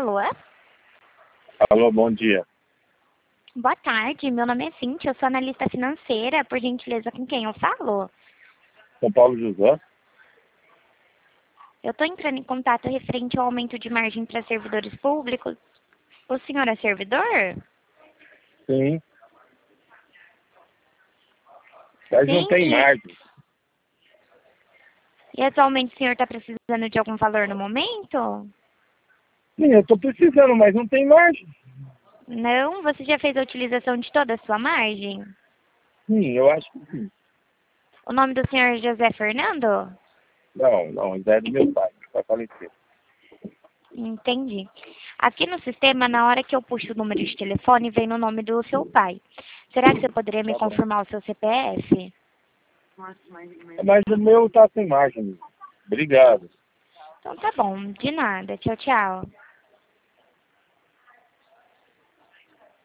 Alô? Alô, bom dia. Boa tarde, meu nome é Cíntia, eu sou analista financeira. Por gentileza, com quem eu falo? São Paulo José? Eu estou entrando em contato referente ao aumento de margem para servidores públicos. O senhor é servidor? Sim. Mas não Sim, tem margem. e atualmente o senhor está precisando de algum valor no momento? Sim, eu estou precisando, mas não tem margem. Não? Você já fez a utilização de toda a sua margem? Sim, eu acho que sim. O nome do senhor é José Fernando? Não, ainda é do meu pai, que vai falecer. Entendi. Aqui no sistema, na hora que eu puxo o número de telefone, vem no nome do seu pai. Será que você poderia me Tá bom. confirmar o seu CPF? Mas o meu tá sem margem. Obrigado. Então tá bom, de nada. Tchau, tchau.